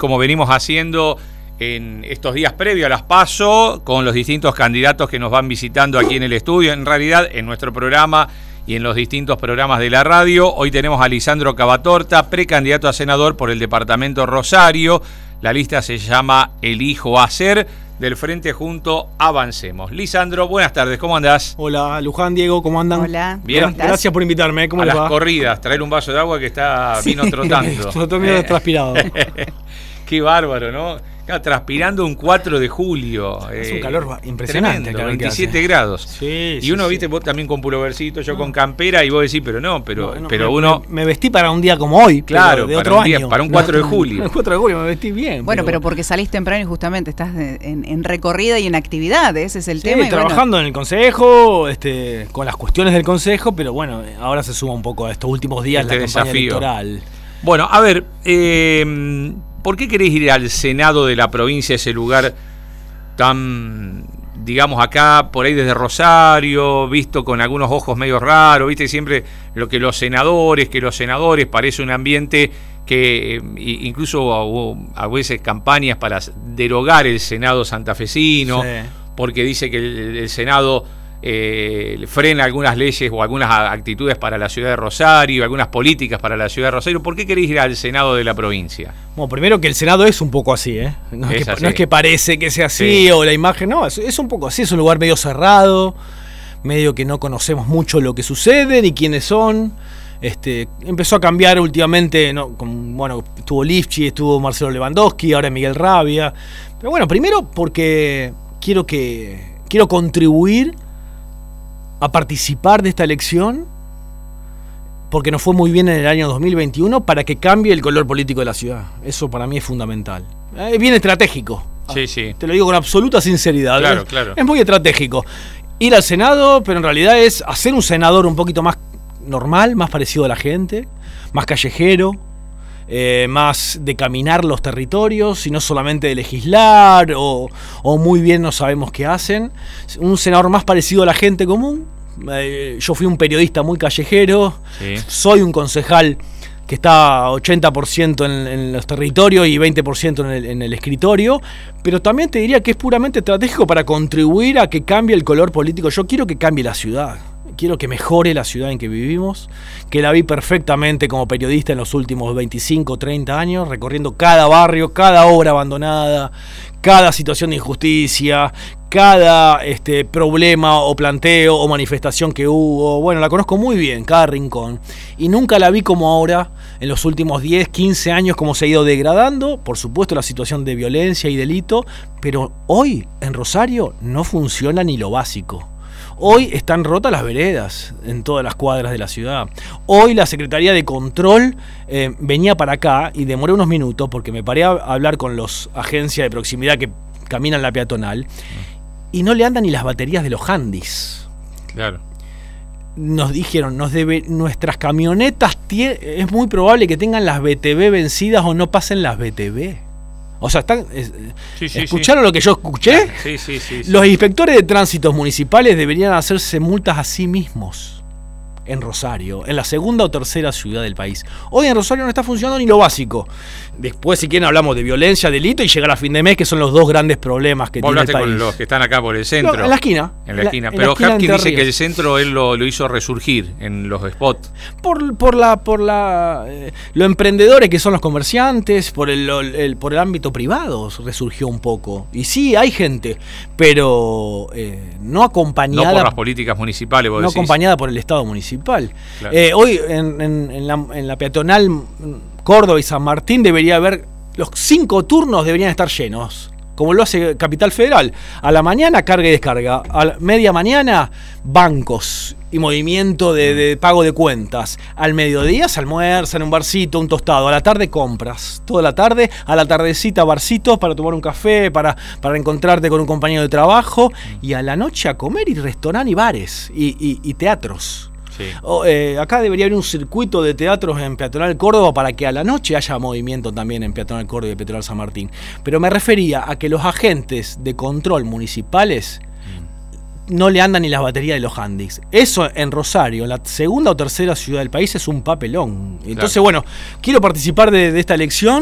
como venimos haciendo en estos días previos a las PASO, con los distintos candidatos que nos van visitando aquí en el estudio, en realidad en nuestro programa y en los distintos programas de la radio. Hoy tenemos a Lisandro Cavatorta, precandidato a senador por el departamento Rosario. La lista se llama Elijo Hacer, del Frente Junto Avancemos. Lisandro, buenas tardes, ¿cómo andás? Hola, Luján, Diego, ¿cómo andan? Hola. Bien. Gracias por invitarme, ¿cómo les va? A las corridas, traer un vaso de agua que vino trotando. Estoy medio transpirado. Qué bárbaro, ¿no? Claro, transpirando un 4 de julio. Es un calor impresionante. Tremendo, 27 grados. Sí, y uno, viste, vos también con pulovercito, yo con campera, y vos decís, pero uno... Me vestí para un día como hoy, claro, de otro año. Para un 4 de julio. El 4 de julio me vestí bien. Bueno, pero porque salís temprano y justamente estás en recorrida y en actividad, ese es el tema. Trabajando en el consejo, con las cuestiones del consejo, pero bueno, ahora se suma un poco a estos últimos días la campaña electoral. Bueno, a ver, ¿por qué querés ir al Senado de la provincia, ese lugar tan, digamos, acá, por ahí desde Rosario, visto con algunos ojos medio raros, viste siempre que los senadores, parece un ambiente que incluso hubo a veces campañas para derogar el Senado santafesino, porque dice que el Senado frena algunas leyes o algunas actitudes para la ciudad de Rosario, algunas políticas para la ciudad de Rosario. ¿Por qué querés ir al Senado de la provincia? Bueno, primero que el Senado es un poco así, ¿eh? No es que parece que sea así, o la imagen, no, es un poco así, es un lugar medio cerrado, medio que no conocemos mucho lo que sucede ni quiénes son. Empezó a cambiar últimamente, ¿no? Estuvo Lifchi, estuvo Marcelo Lewandowski, ahora Miguel Rabia. Pero bueno, primero porque quiero contribuir a participar de esta elección, porque nos fue muy bien en el año 2021, para que cambie el color político de la ciudad. Eso para mí es fundamental. Es bien estratégico. Sí. Te lo digo con absoluta sinceridad. Claro. Es muy estratégico. Ir al Senado, pero en realidad es hacer un senador un poquito más normal, más parecido a la gente, más callejero, más de caminar los territorios y no solamente de legislar o muy bien no sabemos qué hacen. Un senador más parecido a la gente común. Yo fui un periodista muy callejero, soy un concejal que está 80% en los territorios y 20% en el escritorio, pero también te diría que es puramente estratégico para contribuir a que cambie el color político. Yo quiero que cambie la ciudad. Quiero que mejore la ciudad en que vivimos, que la vi perfectamente como periodista en los últimos 25, 30 años, recorriendo cada barrio, cada obra abandonada, cada situación de injusticia, cada problema o planteo o manifestación que hubo. Bueno, la conozco muy bien, cada rincón. Y nunca la vi como ahora, en los últimos 10, 15 años, como se ha ido degradando. Por supuesto, la situación de violencia y delito, pero hoy en Rosario no funciona ni lo básico. Hoy están rotas las veredas en todas las cuadras de la ciudad. Hoy la Secretaría de Control venía para acá y demoré unos minutos porque me paré a hablar con los agencias de proximidad que caminan la peatonal y no le andan ni las baterías de los handys. Claro. Nos dijeron, nuestras camionetas es muy probable que tengan las BTV vencidas o no pasen las BTV. O sea, ¿escucharon lo que yo escuché? Sí. Los inspectores de tránsito municipales deberían hacerse multas a sí mismos en Rosario, en la segunda o tercera ciudad del país. Hoy en Rosario no está funcionando ni lo básico. Después, si quieren, hablamos de violencia, delito y llegar a fin de mes, que son los dos grandes problemas que tiene el país. Con los que están acá por el centro. No, en la esquina. Pero Hapkin dice que el centro él lo hizo resurgir en los spots. Por los emprendedores que son los comerciantes, por el ámbito privado resurgió un poco. Y sí, hay gente, pero no acompañada. No por las políticas municipales, vos decís. Acompañada por el Estado municipal. Claro. Hoy en la peatonal Córdoba y San Martín debería haber, los 5 turnos deberían estar llenos, como lo hace Capital Federal. A la mañana carga y descarga, a la media mañana bancos y movimiento de pago de cuentas. Al mediodía se almuerza en un barcito, un tostado. A la tarde compras. Toda la tarde, a la tardecita barcitos para tomar un café, para encontrarte con un compañero de trabajo. Y a la noche a comer y restaurantes y bares y teatros. Sí. Acá debería haber un circuito de teatros en Peatonal Córdoba para que a la noche haya movimiento también en Peatonal Córdoba y Peatonal San Martín. Pero me refería a que los agentes de control municipales no le andan ni las baterías de los handys. Eso en Rosario, la segunda o tercera ciudad del país, es un papelón. Entonces, bueno, quiero participar de esta elección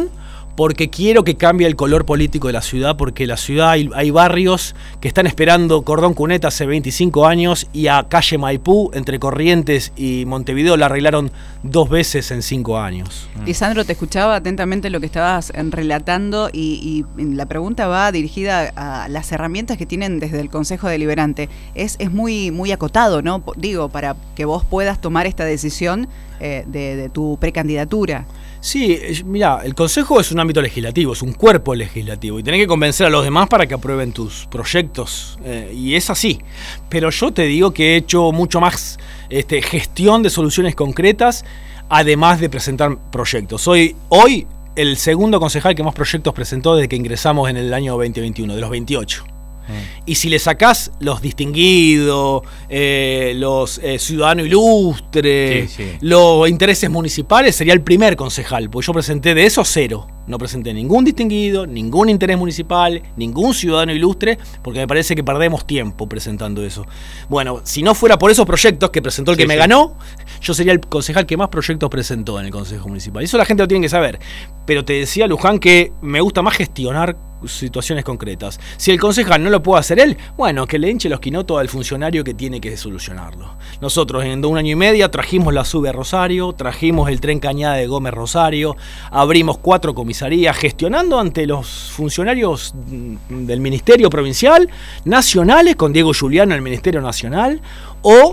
porque quiero que cambie el color político de la ciudad, porque la ciudad hay barrios que están esperando cordón cuneta hace 25 años y a calle Maipú, entre Corrientes y Montevideo, la arreglaron 2 veces en 5 años. Lisandro, te escuchaba atentamente lo que estabas relatando y la pregunta va dirigida a las herramientas que tienen desde el Consejo Deliberante. Es muy, muy acotado, ¿no? Digo, para que vos puedas tomar esta decisión de tu precandidatura. Sí, mira, el Consejo es un ámbito legislativo, es un cuerpo legislativo y tenés que convencer a los demás para que aprueben tus proyectos y es así. Pero yo te digo que he hecho mucho más gestión de soluciones concretas, además de presentar proyectos. Soy hoy el segundo concejal que más proyectos presentó desde que ingresamos en el año 2021, de los 28. Y si le sacás los distinguidos, los ciudadanos ilustres, los intereses municipales, sería el primer concejal, porque yo presenté de esos 0. No presenté ningún distinguido, ningún interés municipal, ningún ciudadano ilustre, porque me parece que perdemos tiempo presentando eso. Bueno, si no fuera por esos proyectos que presentó el que me ganó, yo sería el concejal que más proyectos presentó en el Consejo Municipal. Eso la gente lo tiene que saber. Pero te decía, Luján, que me gusta más gestionar situaciones concretas. Si el concejal no lo puede hacer él, bueno, que le hinche los quinotos al funcionario que tiene que solucionarlo. Nosotros en 1 año y medio trajimos la SUBE a Rosario, trajimos el tren Cañada de Gómez Rosario, abrimos 4 comisarías, gestionando ante los funcionarios del Ministerio Provincial, nacionales, con Diego Giuliano en el Ministerio Nacional, o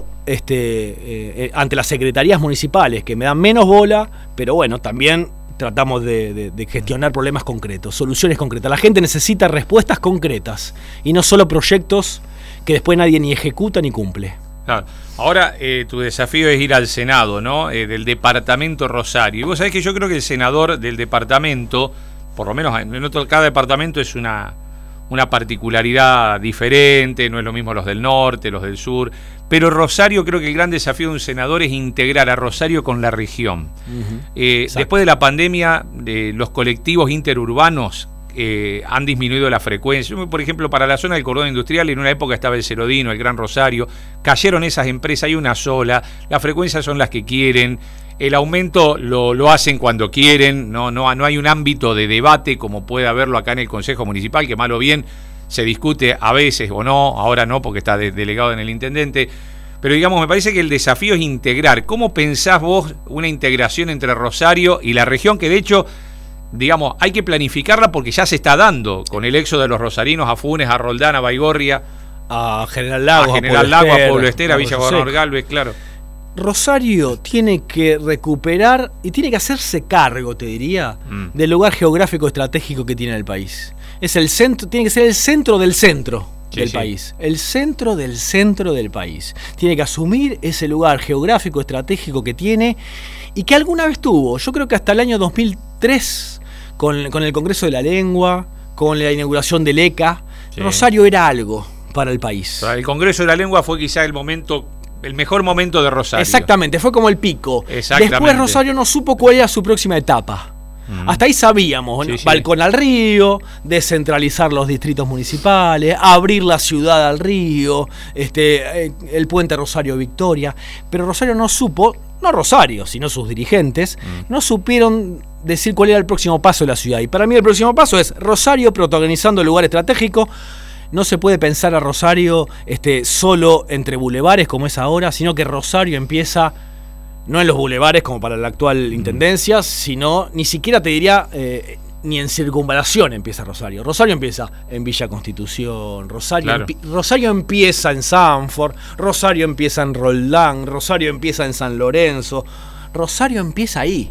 ante las secretarías municipales, que me dan menos bola, pero bueno, también tratamos de gestionar problemas concretos, soluciones concretas. La gente necesita respuestas concretas y no solo proyectos que después nadie ni ejecuta ni cumple. Claro. Ahora tu desafío es ir al Senado, ¿no? Del departamento Rosario. Y vos sabés que yo creo que el senador del departamento, por lo menos cada departamento es una particularidad diferente, no es lo mismo los del norte, los del sur, pero Rosario, creo que el gran desafío de un senador es integrar a Rosario con la región. Después de la pandemia, los colectivos interurbanos han disminuido la frecuencia. Por ejemplo, para la zona del cordón industrial, en una época estaba el Cerodino, el Gran Rosario, cayeron esas empresas, hay una sola, las frecuencias son las que quieren, el aumento lo hacen cuando quieren, no hay un ámbito de debate como puede haberlo acá en el Consejo Municipal, que mal o bien se discute a veces o no, ahora no porque está delegado en el intendente, pero digamos, me parece que el desafío es integrar. ¿Cómo pensás vos una integración entre Rosario y la región, que de hecho, digamos, hay que planificarla porque ya se está dando con el éxodo de los rosarinos a Funes, a Roldán, a Baigorria, a General Lago, a Pueblo Ester, a Villa Gobernador Galvez, claro. Rosario tiene que recuperar y tiene que hacerse cargo, te diría, del lugar geográfico estratégico que tiene el país. Es el centro, tiene que ser el centro del centro del país. El centro del país. Tiene que asumir ese lugar geográfico estratégico que tiene y que alguna vez tuvo. Yo creo que hasta el año 2003, con el Congreso de la Lengua, con la inauguración del ECA, Rosario era algo para el país. El Congreso de la Lengua fue quizá el mejor momento de Rosario. Exactamente, fue como el pico. Después Rosario no supo cuál era su próxima etapa. Hasta ahí sabíamos, balcón al río, descentralizar los distritos municipales, abrir la ciudad al río, el puente Rosario-Victoria, pero Rosario no supo, no Rosario, sino sus dirigentes, no supieron decir cuál era el próximo paso de la ciudad. Y para mí el próximo paso es Rosario protagonizando el lugar estratégico. No se puede pensar a Rosario solo entre bulevares como es ahora, sino que Rosario empieza no en los bulevares como para la actual intendencia, sino ni siquiera te diría ni en circunvalación empieza Rosario. Rosario empieza en Villa Constitución, Rosario empieza en Sanford, Rosario empieza en Roldán, Rosario empieza en San Lorenzo, Rosario empieza ahí.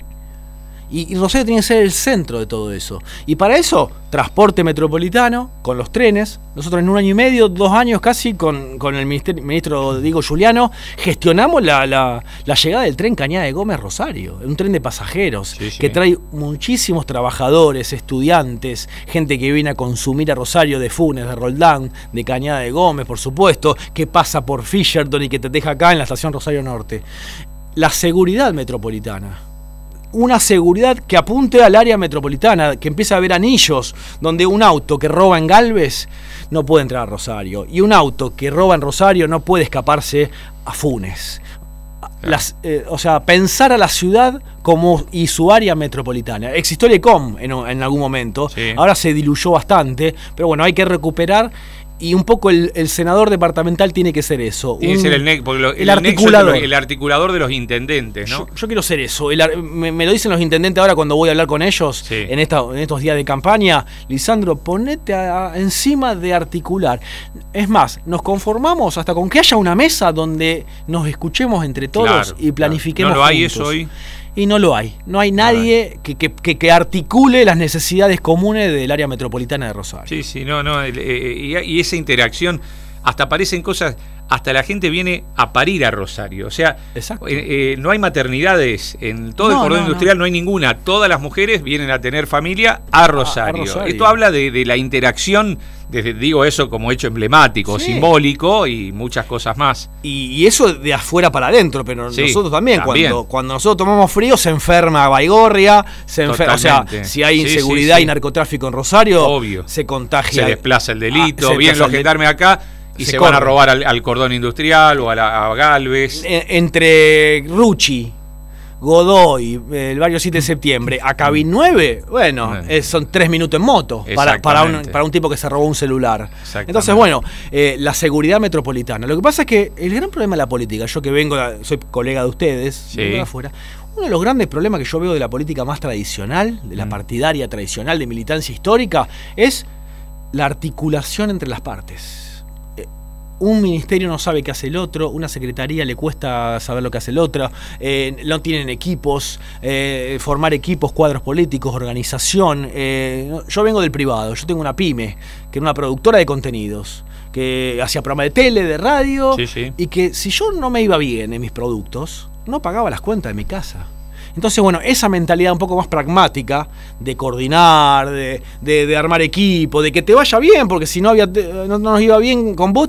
Y Rosario tiene que ser el centro de todo eso. Y para eso, transporte metropolitano, con los trenes. Nosotros en 1 año y medio, 2 años casi, con el ministro Diego Giuliano, gestionamos la llegada del tren Cañada de Gómez Rosario. Un tren de pasajeros que trae muchísimos trabajadores, estudiantes, gente que viene a consumir a Rosario de Funes, de Roldán, de Cañada de Gómez, por supuesto, que pasa por Fisherton y que te deja acá en la estación Rosario Norte. La seguridad metropolitana. Una seguridad que apunte al área metropolitana, que empiece a haber anillos donde un auto que roba en Galvez no puede entrar a Rosario y un auto que roba en Rosario no puede escaparse a Funes. O sea, pensar a la ciudad y su área metropolitana. Existió el ECOM en algún momento, sí. Ahora se diluyó bastante, pero bueno, hay que recuperar. Y un poco el senador departamental tiene que ser eso. Tiene que ser el articulador. El articulador de los intendentes, ¿no? Yo quiero ser eso. Me lo dicen los intendentes ahora cuando voy a hablar con ellos, sí. en estos días de campaña. Lisandro, ponete encima de articular. Es más, nos conformamos hasta con que haya una mesa donde nos escuchemos entre todos, claro, y planifiquemos juntos. ¿No lo hay eso hoy? Y no lo hay. No hay nadie que articule las necesidades comunes del área metropolitana de Rosario. Sí, y esa interacción, hasta aparecen cosas, hasta la gente viene a parir a Rosario. O sea, no hay maternidades, en todo el cordón industrial no hay ninguna. Todas las mujeres vienen a tener familia a Rosario. Esto habla de la interacción, digo eso como hecho emblemático, sí, simbólico y muchas cosas más. Y eso de afuera para adentro, pero sí, nosotros también. Cuando nosotros tomamos frío se enferma Baigorria, o sea, si hay inseguridad y narcotráfico en Rosario, obvio, se contagia. Se desplaza el delito, vienen los gendarmes acá y se van a robar al cordón industrial o a Galvez. Entre Rucci, Godoy, el barrio 7 de septiembre, a Cabin 9, bueno, son 3 minutos en moto para un tipo que se robó un celular. Entonces, bueno, la seguridad metropolitana. Lo que pasa es que el gran problema de la política, yo que soy colega de ustedes, sí, vengo de afuera, uno de los grandes problemas que yo veo de la política más tradicional, de la partidaria tradicional, de militancia histórica, es la articulación entre las partes. Un ministerio no sabe qué hace el otro, una secretaría le cuesta saber lo que hace el otro, no tienen equipos, formar equipos, cuadros políticos, organización. Yo vengo del privado, yo tengo una pyme, que era una productora de contenidos, que hacía programas de tele, de radio, sí. Y que si yo no me iba bien en mis productos, no pagaba las cuentas de mi casa. Entonces, bueno, esa mentalidad un poco más pragmática de coordinar, de armar equipo, de que te vaya bien, porque si no nos iba bien con vos,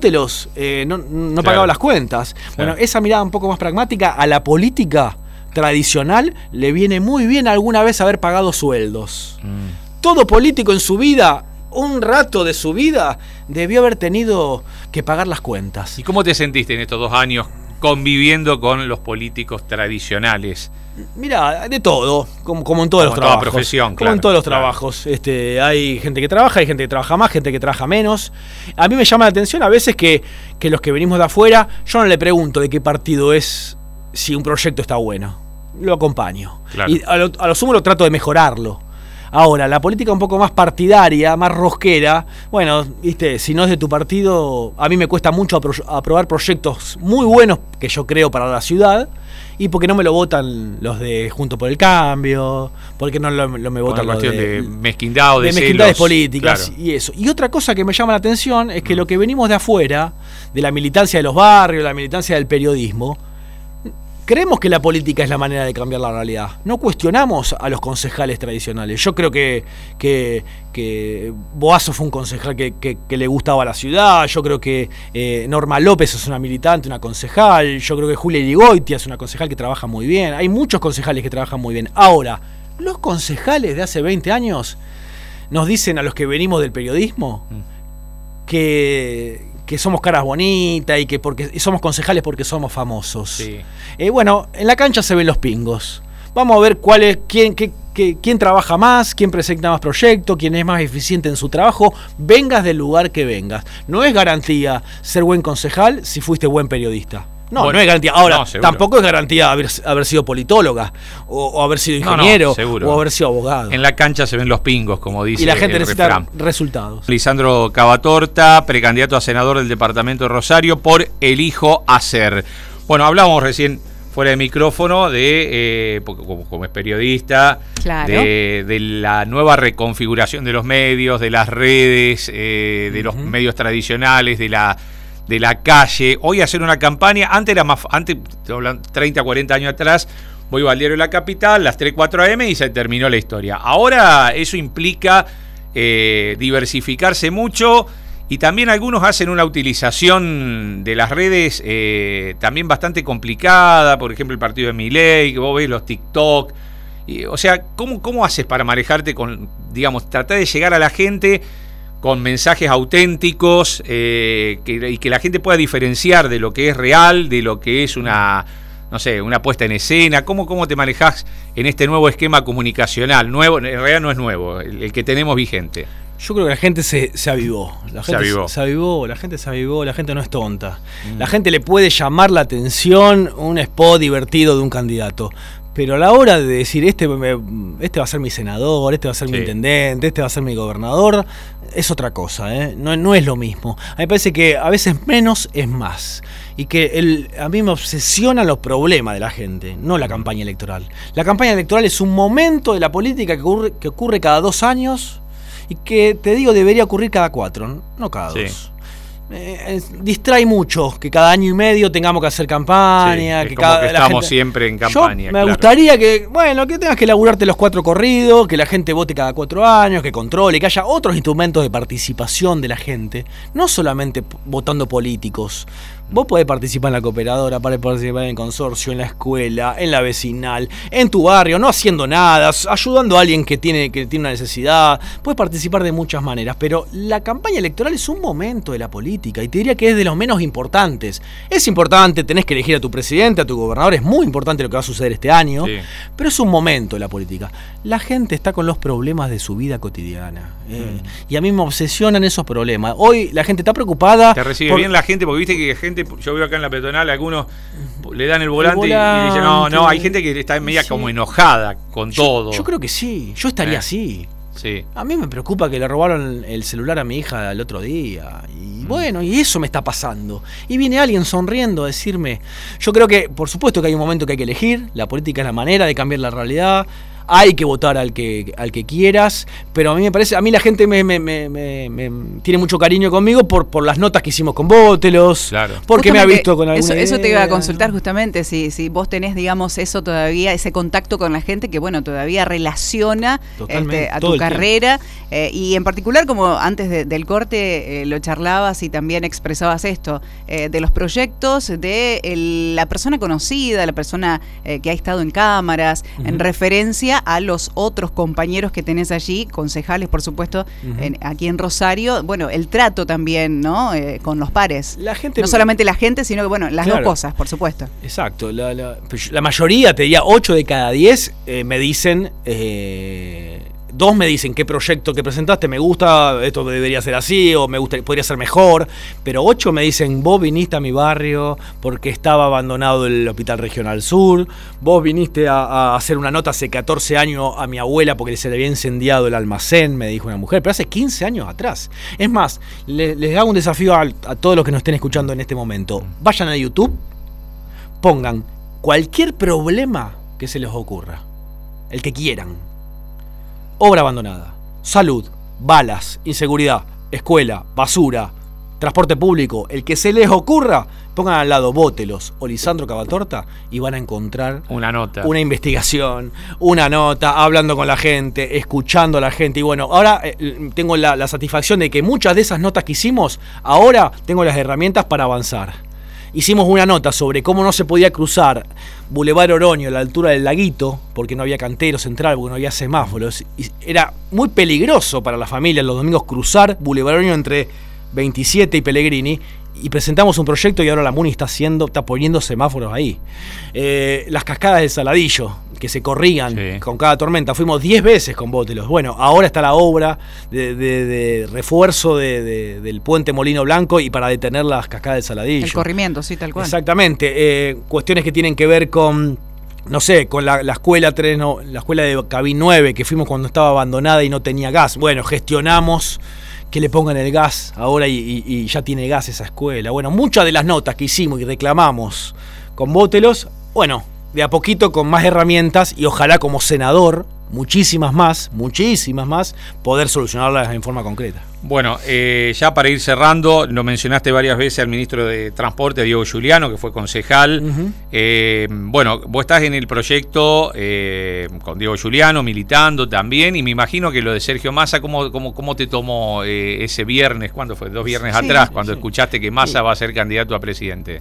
no pagaba las cuentas. Claro. Bueno, esa mirada un poco más pragmática a la política tradicional le viene muy bien alguna vez haber pagado sueldos. Todo político en su vida, un rato de su vida, debió haber tenido que pagar las cuentas. ¿Y cómo te sentiste en estos 2 años conviviendo con los políticos tradicionales? Mira, de todo, como en todos los trabajos. Toda profesión, como en todos los trabajos. Hay gente que trabaja, hay gente que trabaja más, gente que trabaja menos. A mí me llama la atención a veces que los que venimos de afuera, yo no le pregunto de qué partido es si un proyecto está bueno. Lo acompaño. Claro. Y a lo sumo lo trato de mejorarlo. Ahora, la política un poco más partidaria, más rosquera, bueno, viste, si no es de tu partido, a mí me cuesta mucho aprobar proyectos muy buenos que yo creo para la ciudad, y porque no me lo votan los de Juntos por el Cambio, porque no me votan los de mezquindad o de mezquindades políticas, claro. Y eso. Y otra cosa que me llama la atención es que lo que venimos de afuera, de la militancia de los barrios, la militancia del periodismo, creemos que la política es la manera de cambiar la realidad. No cuestionamos a los concejales tradicionales. Yo creo que Boazo fue un concejal que le gustaba a la ciudad. Yo creo que Norma López es una militante, una concejal. Yo creo que Julia Irigoitia es una concejal que trabaja muy bien. Hay muchos concejales que trabajan muy bien. Ahora, los concejales de hace 20 años nos dicen a los que venimos del periodismo que somos caras bonitas y que somos concejales porque somos famosos. Sí. Bueno, en la cancha se ven los pingos. Vamos a ver quién trabaja más, quién presenta más proyectos, quién es más eficiente en su trabajo. Vengas del lugar que vengas. No es garantía ser buen concejal si fuiste buen periodista. No es garantía. Ahora, tampoco es garantía haber sido politóloga, o haber sido ingeniero, o haber sido abogado. En la cancha se ven los pingos, como dice. Y la gente necesita resultados. Lisandro Cavatorta, precandidato a senador del departamento de Rosario por Elijo Hacer. Bueno, hablábamos recién fuera de micrófono porque como es periodista, claro, de la nueva reconfiguración de los medios, de las redes, de los medios tradicionales, de la calle. Hoy hacer una campaña, antes 30, 40 años atrás, voy al diario La Capital, las 3, 4 AM y se terminó la historia. Ahora eso implica diversificarse mucho, y también algunos hacen una utilización de las redes también bastante complicada. Por ejemplo, el partido de Milei, que vos ves los TikTok. O sea, ¿cómo haces para manejarte con, digamos, tratar de llegar a la gente con mensajes auténticos y que la gente pueda diferenciar de lo que es real, de lo que es no sé, una puesta en escena? ¿Cómo te manejás en este nuevo esquema comunicacional? Nuevo, en realidad no es nuevo, el que tenemos vigente. Yo creo que la gente se avivó. La gente se avivó. La gente no es tonta. La gente le puede llamar la atención un spot divertido de un candidato. Pero a la hora de decir, este va a ser mi senador, este va a ser mi intendente, este va a ser mi gobernador, es otra cosa, ¿eh? No es lo mismo. A mí me parece que a veces menos es más. Y que a mí me obsesionan los problemas de la gente, no la campaña electoral. La campaña electoral es un momento de la política que ocurre cada 2 años y que, te digo, debería ocurrir cada 4, no cada 2. Distrae mucho que cada año y medio tengamos que hacer campaña, que estamos siempre en campaña. Me gustaría que tengas que laburarte los 4 corridos, que la gente vote cada 4 años, que controle, que haya otros instrumentos de participación de la gente, no solamente votando políticos. Vos podés participar en la cooperadora, podés participar en el consorcio, en la escuela, en la vecinal, en tu barrio, no haciendo nada, ayudando a alguien que tiene una necesidad. Podés participar de muchas maneras, pero la campaña electoral es un momento de la política y te diría que es de los menos importantes. Es importante, tenés que elegir a tu presidente, a tu gobernador, es muy importante lo que va a suceder este año, pero es un momento de la política. La gente está con los problemas de su vida cotidiana y a mí me obsesionan esos problemas. Hoy la gente está preocupada. Te recibe bien la gente, porque viste que gente, yo veo acá en la peatonal, algunos le dan el volante y dicen, no, hay gente que está media como enojada con todo. Yo creo que sí, yo estaría así. Sí. A mí me preocupa que le robaron el celular a mi hija el otro día. Y bueno, y eso me está pasando. Y viene alguien sonriendo a decirme. Yo creo que, por supuesto que hay un momento que hay que elegir. La política es la manera de cambiar la realidad. Hay que votar al que quieras, pero a mí me parece, a mí la gente me tiene mucho cariño conmigo por las notas que hicimos con Vótelos, porque justamente me ha visto con alguna eso te iba a consultar justamente, si vos tenés, digamos, eso todavía, ese contacto con la gente que, bueno, todavía relaciona a tu carrera, y en particular, como antes del corte lo charlabas y también expresabas esto, de los proyectos de la persona conocida, la persona que ha estado en cámaras, en referencia a los otros compañeros que tenés allí, concejales, por supuesto, aquí en Rosario. Bueno, el trato también, ¿no? Con los pares. La gente, no solamente la gente, sino que, bueno, las dos cosas, por supuesto. Exacto. La mayoría, te diría 8 de cada 10, me dicen... 2 me dicen qué proyecto que presentaste me gusta, esto debería ser así, o podría ser mejor, pero 8 me dicen, vos viniste a mi barrio porque estaba abandonado el Hospital Regional Sur, vos viniste a hacer una nota hace 14 años a mi abuela porque se le había incendiado el almacén, me dijo una mujer, pero hace 15 años atrás. Es más, les hago un desafío a todos los que nos estén escuchando en este momento. Vayan a YouTube, pongan cualquier problema que se les ocurra, el que quieran. Obra abandonada, salud, balas, inseguridad, escuela, basura, transporte público, el que se les ocurra, pongan al lado Vótelos o Lisandro Cabatorta y van a encontrar una nota, una investigación, una nota, hablando con la gente, escuchando a la gente. Y bueno, ahora tengo la satisfacción de que muchas de esas notas que hicimos, ahora tengo las herramientas para avanzar. Hicimos una nota sobre cómo no se podía cruzar Boulevard Oroño a la altura del Laguito, porque no había cantero central, porque no había semáforos. Y era muy peligroso para las familias los domingos cruzar Boulevard Oroño entre 27 y Pellegrini. Y presentamos un proyecto y ahora la MUNI está poniendo semáforos ahí. Las cascadas del Saladillo, que se corrían con cada tormenta. Fuimos 10 veces con Vótelos. Bueno, ahora está la obra de refuerzo del puente Molino Blanco y para detener las cascadas del Saladillo. El corrimiento, sí, tal cual. Exactamente. Cuestiones que tienen que ver con... No sé, con la escuela 3, la escuela de Cabín 9, que fuimos cuando estaba abandonada y no tenía gas. Bueno, gestionamos que le pongan el gas ahora y ya tiene gas esa escuela. Bueno, muchas de las notas que hicimos y reclamamos con Vótelos, bueno, de a poquito con más herramientas y ojalá como senador, muchísimas más, poder solucionarlas en forma concreta. Bueno, ya para ir cerrando, lo mencionaste varias veces al ministro de Transporte, Diego Giuliano, que fue concejal. Bueno, vos estás en el proyecto con Diego Giuliano, militando también, y me imagino que lo de Sergio Massa, ¿cómo te tomó ese viernes? ¿Cuándo fue? 2 viernes atrás, cuando escuchaste que Massa va a ser candidato a presidente.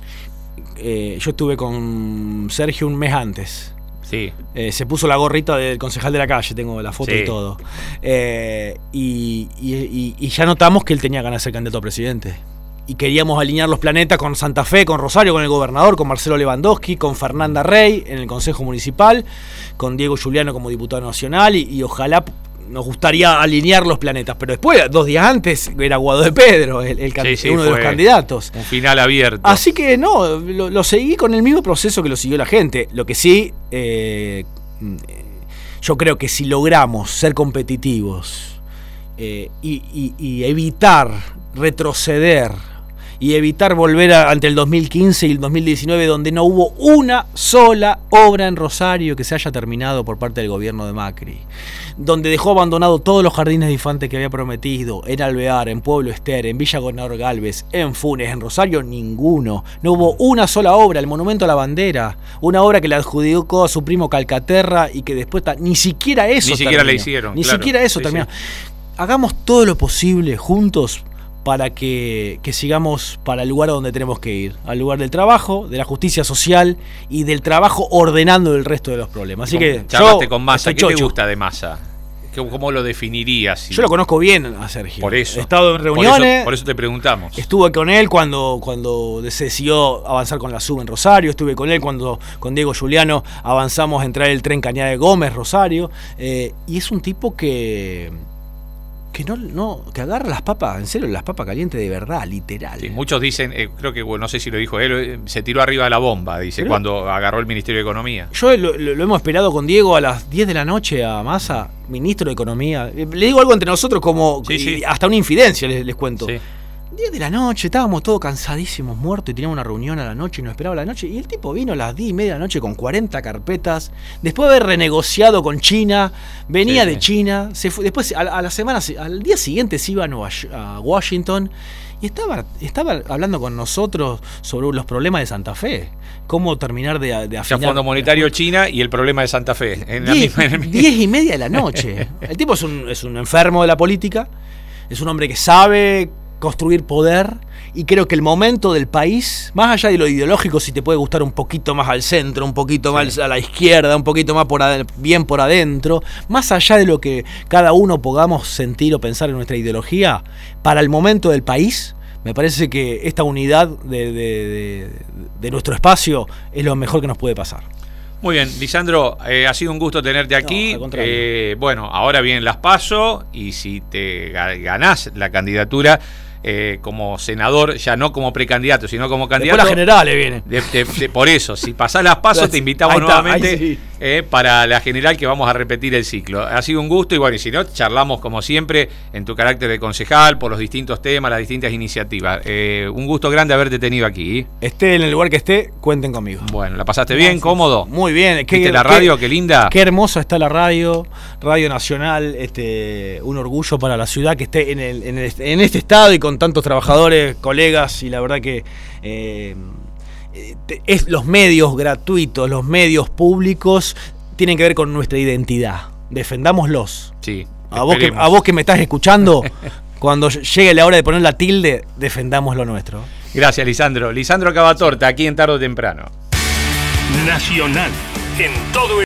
Yo estuve con Sergio un mes antes. Sí. Se puso la gorrita del concejal de la calle, tengo la foto y todo. Y ya notamos que él tenía ganas de ser candidato a presidente. y queríamos alinear los planetas con Santa Fe, con Rosario, con el gobernador, con Marcelo Lewandowski, con Fernanda Rey en el Consejo Municipal, con Diego Giuliano como diputado nacional y ojalá nos gustaría alinear los planetas. Pero después, 2 días antes, era Guado de Pedro, uno de los candidatos. Un final abierto. Así que no, lo seguí con el mismo proceso que lo siguió la gente. Lo que sí, yo creo que si logramos ser competitivos y evitar retroceder y evitar volver ante el 2015 y el 2019, donde no hubo una sola obra en Rosario que se haya terminado por parte del gobierno de Macri, donde dejó abandonado todos los jardines de infantes que había prometido, en Alvear, en Pueblo Ester, en Villa Gobernador Galvez, en Funes, en Rosario, ninguno. No hubo una sola obra, el Monumento a la Bandera, una obra que le adjudicó a su primo Calcaterra y que después ni siquiera eso ni siquiera le hicieron. Ni siquiera eso terminó. Hagamos todo lo posible juntos para que sigamos para el lugar a donde tenemos que ir, al lugar del trabajo, de la justicia social y del trabajo ordenando el resto de los problemas. Así que charlaste con Massa. ¿Qué te gusta de Massa? ¿Cómo lo definirías? Yo lo conozco bien a Sergio. Por eso. He estado en reuniones. Por eso te preguntamos. Estuve con él cuando decidió avanzar con la SUB en Rosario. Estuve con él cuando con Diego Giuliano avanzamos a entrar el tren Cañada de Gómez, Rosario. Y es un tipo que agarra las papas, en serio, las papas calientes de verdad, literal. Sí, muchos dicen, creo que, no sé si lo dijo él, se tiró arriba de la bomba, dice, ¿pero? Cuando agarró el Ministerio de Economía. Yo lo hemos esperado con Diego a las 10 de la noche a Massa, ministro de Economía. Le digo algo entre nosotros como hasta una infidencia les cuento. Sí. 10 de la noche, estábamos todos cansadísimos, muertos, y teníamos una reunión a la noche y nos esperaba a la noche. Y el tipo vino a las 10 y media de la noche con 40 carpetas. Después de haber renegociado con China, venía de China, se fue, después a la semana, al día siguiente se iba a Washington y estaba hablando con nosotros sobre los problemas de Santa Fe. Cómo terminar de afinar. Ya Fondo Monetario China y el problema de Santa Fe. 10 y media de la noche. El tipo es un enfermo de la política, es un hombre que sabe construir poder, y creo que el momento del país, más allá de lo ideológico, si te puede gustar un poquito más al centro, un poquito más a la izquierda, un poquito más bien por adentro, más allá de lo que cada uno podamos sentir o pensar en nuestra ideología, para el momento del país, me parece que esta unidad de nuestro espacio es lo mejor que nos puede pasar. Muy bien, Lisandro, ha sido un gusto tenerte aquí. No, al contrario. Bueno, ahora vienen las PASO y si te ganás la candidatura como senador, ya no como precandidato, sino como candidato. Después las generales vienen. Por eso, si pasás las PASO, te invitamos nuevamente para la general, que vamos a repetir el ciclo. Ha sido un gusto y bueno, y si no, charlamos como siempre en tu carácter de concejal por los distintos temas, las distintas iniciativas. Un gusto grande haberte tenido aquí. Esté en el lugar que esté, cuenten conmigo. Bueno, ¿la pasaste bien? ¿Cómodo? Muy bien. ¿Viste la radio? Qué linda. Qué hermosa está la Radio Nacional. Un orgullo para la ciudad que esté en este estado y con tantos trabajadores, colegas, y la verdad que es los medios gratuitos, los medios públicos tienen que ver con nuestra identidad. Defendámoslos. Sí. A vos que me estás escuchando, cuando llegue la hora de poner la tilde, defendamos lo nuestro. Gracias, Lisandro. Lisandro Cavatorta, aquí en Tarde o Temprano. Nacional, en todo el